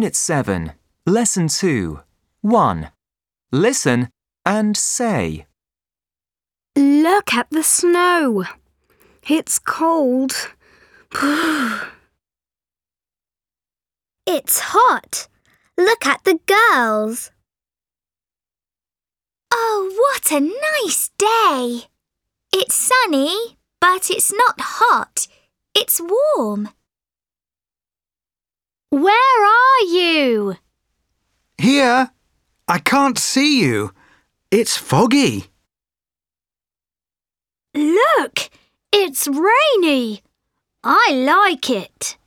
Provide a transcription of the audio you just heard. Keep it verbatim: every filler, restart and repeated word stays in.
Unit seven, Lesson two. one. Listen and say. Look at the snow. It's cold. It's hot. Look at the girls. Oh, what a nice day. It's sunny, but it's not hot. It's warm. Where are you? Here. I can't see you. It's foggy. Look, it's rainy. I like it.